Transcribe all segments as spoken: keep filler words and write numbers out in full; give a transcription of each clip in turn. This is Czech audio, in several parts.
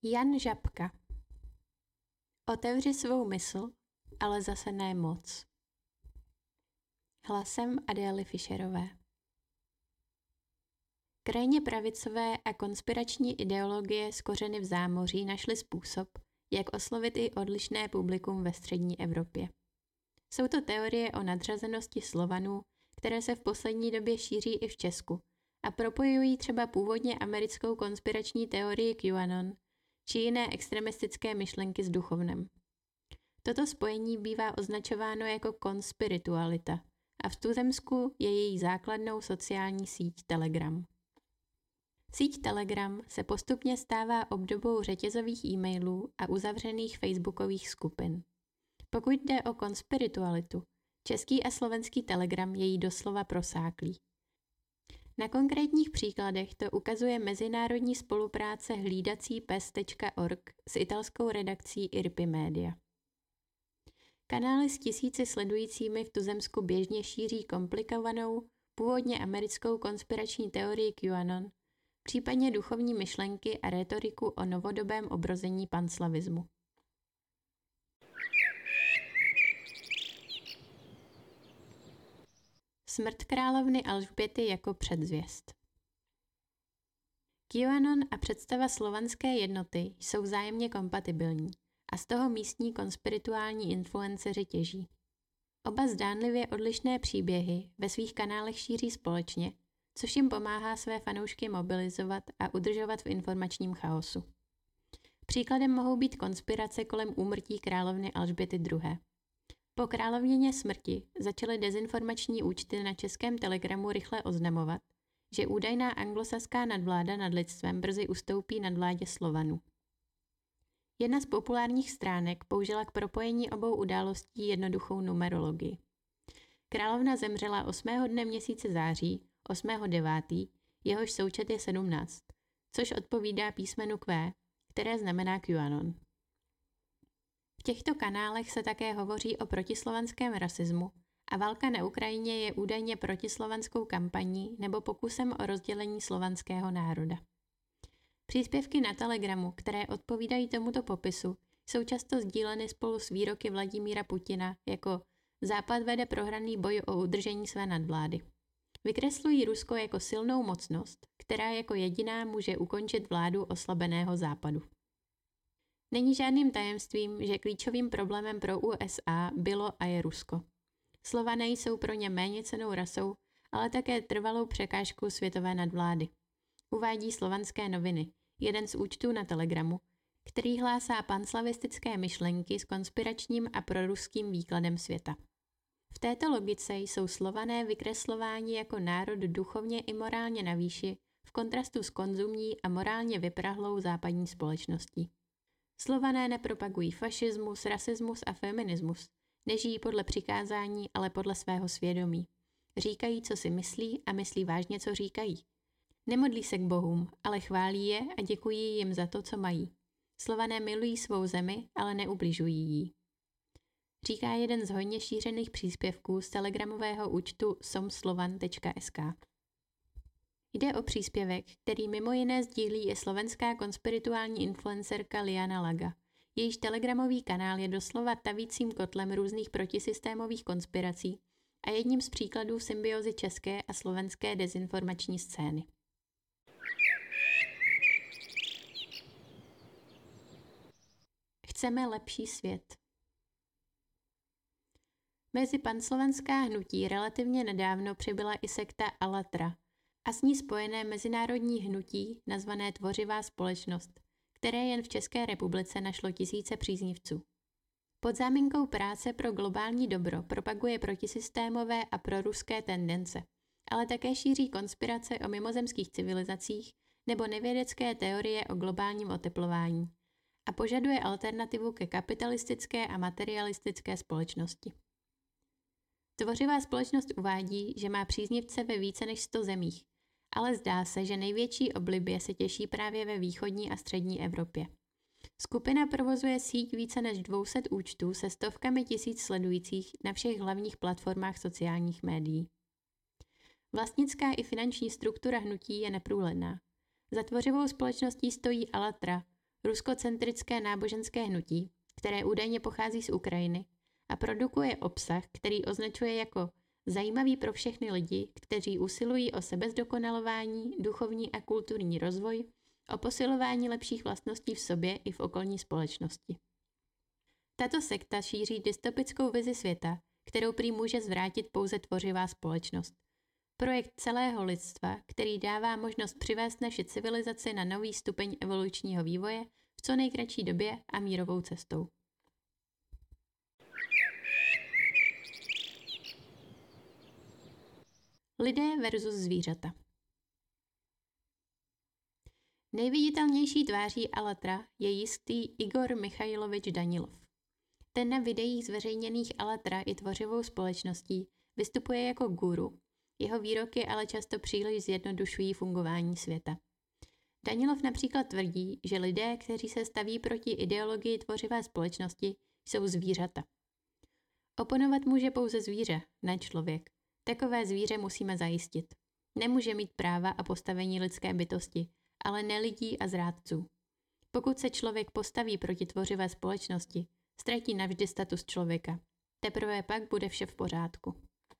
Jan Žabka. Otevři svou mysl, ale zase ne moc. Hlasem Adély Fischerové. Krajně pravicové a konspirační ideologie s kořeny v zámoří našly způsob, jak oslovit i odlišné publikum ve střední Evropě. Jsou to teorie o nadřazenosti Slovanů, které se v poslední době šíří i v Česku a propojují třeba původně americkou konspirační teorii QAnon či jiné extremistické myšlenky s duchovnem. Toto spojení bývá označováno jako konspiritualita a v tuzemsku je její základnou sociální síť Telegram. Síť Telegram se postupně stává obdobou řetězových e-mailů a uzavřených facebookových skupin. Pokud jde o konspiritualitu, český a slovenský Telegram je jí doslova prosáklý. Na konkrétních příkladech to ukazuje mezinárodní spolupráce hlídací pes tečka org s italskou redakcí I R P I Media. Kanály s tisíci sledujícími v tuzemsku běžně šíří komplikovanou, původně americkou konspirační teorii QAnon, případně duchovní myšlenky a rétoriku o novodobém obrození panslavismu. Smrt královny Alžběty jako předzvěst. QAnon a představa slovanské jednoty jsou vzájemně kompatibilní a z toho místní konspirituální influenceři těží. Oba zdánlivě odlišné příběhy ve svých kanálech šíří společně, což jim pomáhá své fanoušky mobilizovat a udržovat v informačním chaosu. Příkladem mohou být konspirace kolem úmrtí královny Alžběty druhé. Po královnině smrti začaly dezinformační účty na českém Telegramu rychle oznamovat, že údajná anglosaská nadvláda nad lidstvem brzy ustoupí nadvládě Slovanů. Jedna z populárních stránek použila k propojení obou událostí jednoduchou numerologii. Královna zemřela osmého dne měsíce září, osmého devátého jehož součet je sedmnáct, což odpovídá písmenu Q, které znamená QAnon. V těchto kanálech se také hovoří o protislovanském rasismu a válka na Ukrajině je údajně protislovanskou kampaní nebo pokusem o rozdělení slovanského národa. Příspěvky na Telegramu, které odpovídají tomuto popisu, jsou často sdíleny spolu s výroky Vladimíra Putina jako Západ vede prohraný boj o udržení své nadvlády. Vykreslují Rusko jako silnou mocnost, která jako jediná může ukončit vládu oslabeného Západu. Není žádným tajemstvím, že klíčovým problémem pro U S A bylo a je Rusko. Slované jsou pro ně méněcennou rasou, ale také trvalou překážkou světové nadvlády. Uvádí Slovanské noviny, jeden z účtů na Telegramu, který hlásá panslavistické myšlenky s konspiračním a proruským výkladem světa. V této logice jsou Slované vykreslováni jako národ duchovně i morálně na výši v kontrastu s konzumní a morálně vyprahlou západní společností. Slované nepropagují fašismus, rasismus a feminismus, nežijí podle přikázání, ale podle svého svědomí. Říkají, co si myslí a myslí vážně, co říkají. Nemodlí se k bohům, ale chválí je a děkují jim za to, co mají. Slované milují svou zemi, ale neubližují jí. Říká jeden z hojně šířených příspěvků z telegramového účtu somslovan tečka es ká. Jde o příspěvek, který mimo jiné sdílí i slovenská konspirituální influencerka Liana Laga. Jejíž telegramový kanál je doslova tavícím kotlem různých protisystémových konspirací a jedním z příkladů symbiozy české a slovenské dezinformační scény. Chceme lepší svět. Mezi panslovenská hnutí relativně nedávno přibyla i sekta Alatra a s ní spojené mezinárodní hnutí nazvané Tvořivá společnost, které jen v České republice našlo tisíce příznivců. Pod záminkou práce pro globální dobro propaguje protisystémové a proruské tendence, ale také šíří konspirace o mimozemských civilizacích nebo nevědecké teorie o globálním oteplování a požaduje alternativu ke kapitalistické a materialistické společnosti. Tvořivá společnost uvádí, že má příznivce ve více než sto zemích, ale zdá se, že největší oblibě se těší právě ve východní a střední Evropě. Skupina provozuje síť více než dvě stě účtů se stovkami tisíc sledujících na všech hlavních platformách sociálních médií. Vlastnická i finanční struktura hnutí je neprůhledná. Za tvořivou společností stojí Alatra, ruskocentrické náboženské hnutí, které údajně pochází z Ukrajiny a produkuje obsah, který označuje jako zajímavý pro všechny lidi, kteří usilují o sebezdokonalování, duchovní a kulturní rozvoj, o posilování lepších vlastností v sobě i v okolní společnosti. Tato sekta šíří dystopickou vizi světa, kterou prý může zvrátit pouze tvořivá společnost. Projekt celého lidstva, který dává možnost přivést naši civilizaci na nový stupeň evolučního vývoje v co nejkratší době a mírovou cestou. Lidé versus zvířata. Nejviditelnější tváří Allatra je jistý Igor Michajlovič Danilov. Ten na videích zveřejněných Allatra i tvořivou společností vystupuje jako guru, jeho výroky ale často příliš zjednodušují fungování světa. Danilov například tvrdí, že lidé, kteří se staví proti ideologii tvořivé společnosti, jsou zvířata. Oponovat může pouze zvíře, ne člověk. Takové zvíře musíme zajistit. Nemůže mít práva a postavení lidské bytosti, ale ne lidí a zrádců. Pokud se člověk postaví proti tvořivé společnosti, ztratí navždy status člověka. Teprve pak bude vše v pořádku.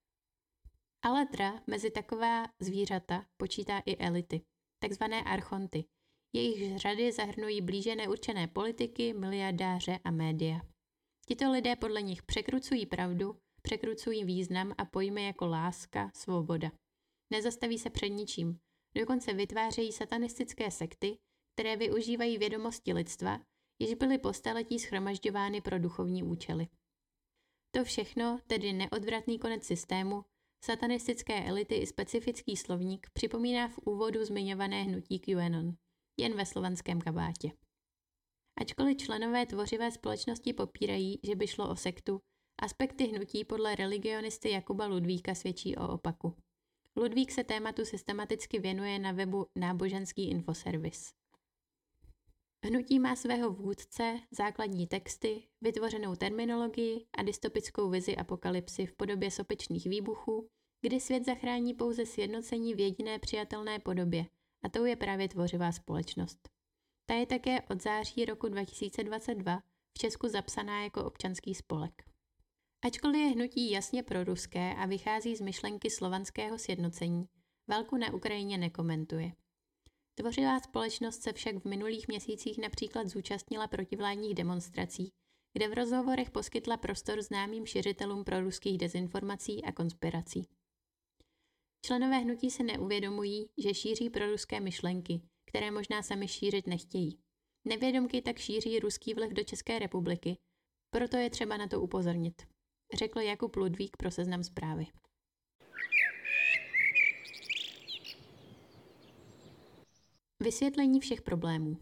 Allatra mezi taková zvířata počítá i elity, takzvané archonty. Jejich řady zahrnují blíže neurčené politiky, miliardáře a média. Tito lidé podle nich překrucují pravdu, překrucují význam a pojmy jako láska, svoboda. Nezastaví se před ničím, dokonce vytvářejí satanistické sekty, které využívají vědomosti lidstva, jež byly po staletí shromažďovány pro duchovní účely. To všechno, tedy neodvratný konec systému, satanistické elity i specifický slovník připomíná v úvodu zmiňované hnutí QAnon, jen ve slovanském kabátě. Ačkoliv členové tvořivé společnosti popírají, že by šlo o sektu, aspekty hnutí podle religionisty Jakuba Ludvíka svědčí o opaku. Ludvík se tématu systematicky věnuje na webu Náboženský infoservis. Hnutí má svého vůdce, základní texty, vytvořenou terminologii a dystopickou vizi apokalypsy v podobě sopečných výbuchů, kdy svět zachrání pouze sjednocení v jediné přijatelné podobě, a tou je právě tvořivá společnost. Ta je také od září roku dva tisíce dvacet dva v Česku zapsaná jako občanský spolek. Ačkoliv je hnutí jasně proruské a vychází z myšlenky slovanského sjednocení, válku na Ukrajině nekomentuje. Tvořivá společnost se však v minulých měsících například zúčastnila protivládních demonstrací, kde v rozhovorech poskytla prostor známým šiřitelům proruských dezinformací a konspirací. Členové hnutí se neuvědomují, že šíří proruské myšlenky, které možná sami šířit nechtějí. Nevědomky tak šíří ruský vliv do České republiky, proto je třeba na to upozornit, řekl Jakub Ludvík pro Seznam Zprávy. Vysvětlení všech problémů.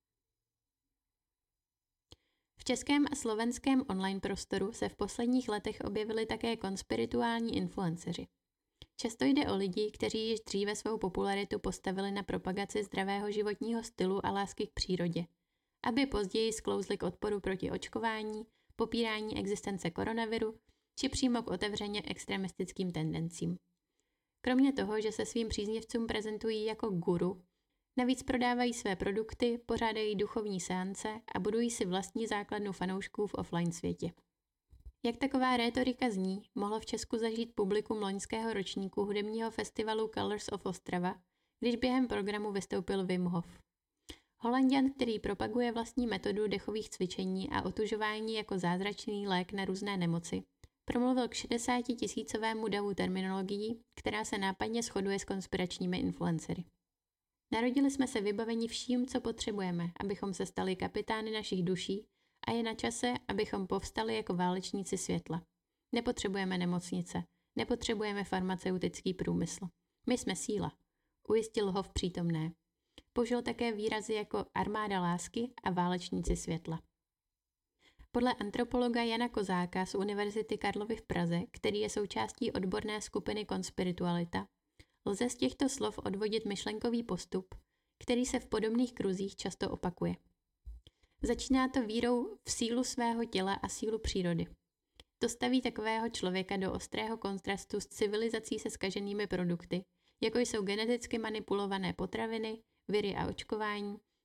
V českém a slovenském online prostoru se v posledních letech objevili také konspirituální influenceři. Často jde o lidi, kteří již dříve svou popularitu postavili na propagaci zdravého životního stylu a lásky k přírodě, aby později sklouzli k odporu proti očkování, popírání existence koronaviru či přímo k otevřeně extremistickým tendencím. Kromě toho, že se svým příznivcům prezentují jako guru, navíc prodávají své produkty, pořádají duchovní seance a budují si vlastní základnu fanoušků v offline světě. Jak taková rétorika zní, mohlo v Česku zažít publikum loňského ročníku hudebního festivalu Colors of Ostrava, když během programu vystoupil Wim Hof. Holanďan, který propaguje vlastní metodu dechových cvičení a otužování jako zázračný lék na různé nemoci, promluvil k šedesátitisícovému davu terminologií, která se nápadně shoduje s konspiračními influencery. Narodili jsme se vybaveni vším, co potřebujeme, abychom se stali kapitány našich duší a je na čase, abychom povstali jako válečníci světla. Nepotřebujeme nemocnice, nepotřebujeme farmaceutický průmysl. My jsme síla, ujistil Hof přítomné. Použil také výrazy jako armáda lásky a válečníci světla. Podle antropologa Jana Kozáka z Univerzity Karlovy v Praze, který je součástí odborné skupiny Konspiritualita, lze z těchto slov odvodit myšlenkový postup, který se v podobných kruzích často opakuje. Začíná to vírou v sílu svého těla a sílu přírody. To staví takového člověka do ostrého kontrastu s civilizací se zkaženými produkty, jako jsou geneticky manipulované potraviny, viry a očkování,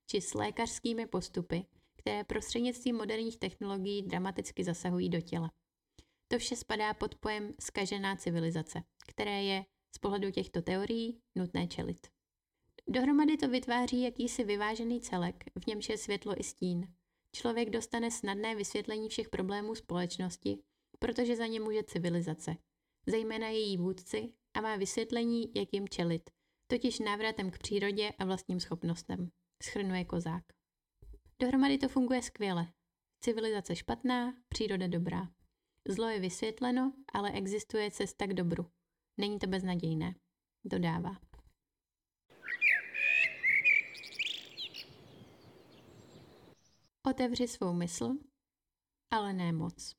či s lékařskými postupy, které prostřednictvím moderních technologií dramaticky zasahují do těla. To vše spadá pod pojem zkažená civilizace, které je z pohledu těchto teorií nutné čelit. Dohromady to vytváří jakýsi vyvážený celek, v němž je světlo i stín. Člověk dostane snadné vysvětlení všech problémů společnosti, protože za ně může civilizace, zejména její vůdci, a má vysvětlení, jak jim čelit, totiž návratem k přírodě a vlastním schopnostem, shrnuje Kozák. Dohromady to funguje skvěle. Civilizace špatná, příroda dobrá. Zlo je vysvětleno, ale existuje cesta k dobru. Není to beznadějné, dodává. Otevři svou mysl, ale ne moc.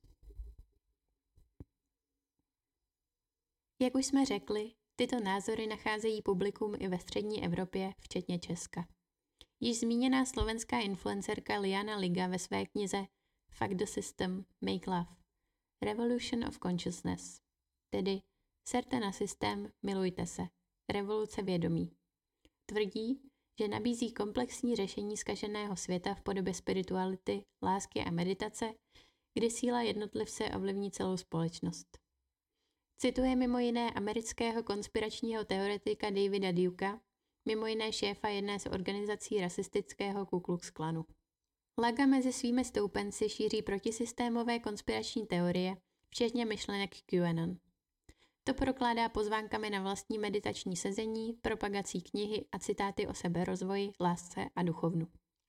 Jak už jsme řekli, tyto názory nacházejí publikum i ve střední Evropě, včetně Česka. Již zmíněná slovenská influencerka Liana Liga ve své knize Fuck the System, Make Love, Revolution of Consciousness, tedy serte na systém, milujte se, revoluce vědomí, tvrdí, že nabízí komplexní řešení zkaženého světa v podobě spirituality, lásky a meditace, kdy síla jednotlivce ovlivní celou společnost. Cituje mimo jiné amerického konspiračního teoretika Davida Dukea, mimo jiné šéfa jedné z organizací rasistického Ku Klux Klanu. Laga mezi svými stoupenci šíří protisystémové konspirační teorie, včetně myšlenek QAnon. To prokládá pozvánkami na vlastní meditační sezení, propagací knihy a citáty o seberozvoji, lásce a duchovnu.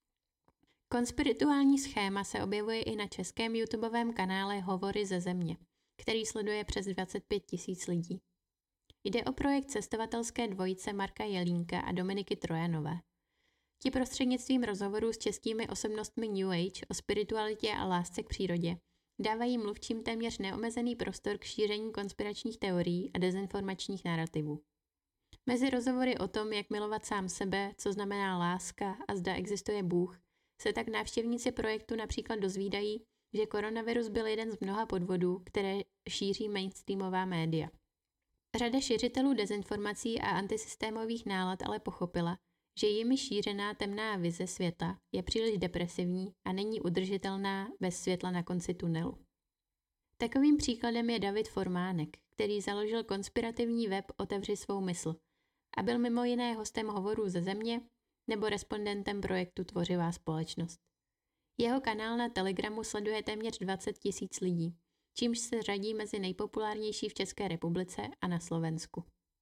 Konspirituální schéma se objevuje i na českém YouTubeovém kanále Hovory ze země, který sleduje přes dvacet pět tisíc lidí. Jde o projekt cestovatelské dvojice Marka Jelínka a Dominiky Trojanové. Ti prostřednictvím rozhovorů s českými osobnostmi New Age o spiritualitě a lásce k přírodě dávají mluvčím téměř neomezený prostor k šíření konspiračních teorií a dezinformačních narrativů. Mezi rozhovory o tom, jak milovat sám sebe, co znamená láska a zda existuje Bůh, se tak návštěvníci projektu například dozvídají, že koronavirus byl jeden z mnoha podvodů, které šíří mainstreamová média. Řada šiřitelů dezinformací a antisystémových nálad ale pochopila, že jimi šířená temná vize světa je příliš depresivní a není udržitelná bez světla na konci tunelu. Takovým příkladem je David Formánek, který založil konspirativní web Otevři svou mysl a byl mimo jiné hostem Hovorů ze země nebo respondentem projektu Tvořivá společnost. Jeho kanál na Telegramu sleduje téměř dvacet tisíc lidí, čímž se řadí mezi nejpopulárnější v České republice a na Slovensku.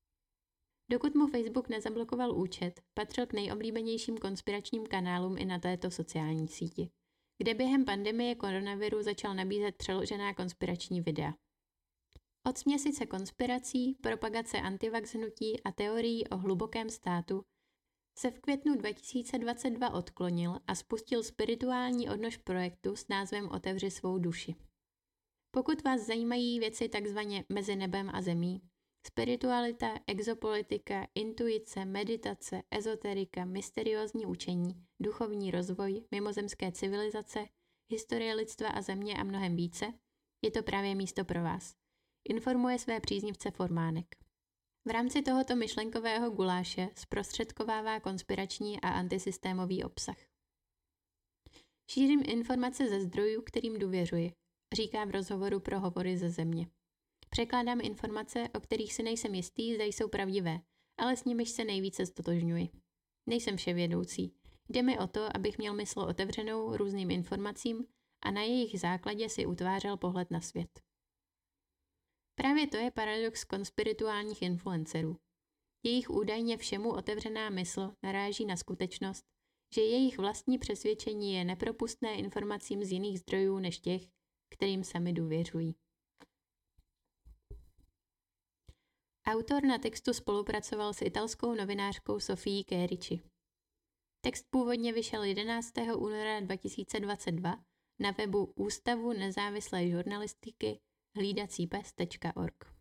Dokud mu Facebook nezablokoval účet, patřil k nejoblíbenějším konspiračním kanálům i na této sociální síti, kde během pandemie koronaviru začal nabízet přeložená konspirační videa. Od směsice konspirací, propagace antivax hnutí a teorií o hlubokém státu se v květnu dva tisíce dvacet dva odklonil a spustil spirituální odnož projektu s názvem Otevři svou duši. Pokud vás zajímají věci takzvaně mezi nebem a zemí, spiritualita, exopolitika, intuice, meditace, ezoterika, mysteriózní učení, duchovní rozvoj, mimozemské civilizace, historie lidstva a země a mnohem více, je to právě místo pro vás. Informuje své příznivce Formánek. V rámci tohoto myšlenkového guláše zprostředkovává konspirační a antisystémový obsah. Šířím informace ze zdrojů, kterým důvěřuji, říká v rozhovoru pro Hovory ze země. Překládám informace, o kterých si nejsem jistý, zda jsou pravdivé, ale s nimiž se nejvíce stotožňuji. Nejsem vševědoucí. Jde mi o to, abych měl mysl otevřenou různým informacím a na jejich základě si utvářel pohled na svět. Právě to je paradox konspirituálních influencerů. Jejich údajně všemu otevřená mysl naráží na skutečnost, že jejich vlastní přesvědčení je nepropustné informacím z jiných zdrojů než těch, kterým sami důvěřují. Autor na textu spolupracoval s italskou novinářkou Sofií Cherici. Text původně vyšel jedenáctého února dva tisíce dvacet dva na webu Ústavu nezávislé žurnalistiky hlídací pes tečka org.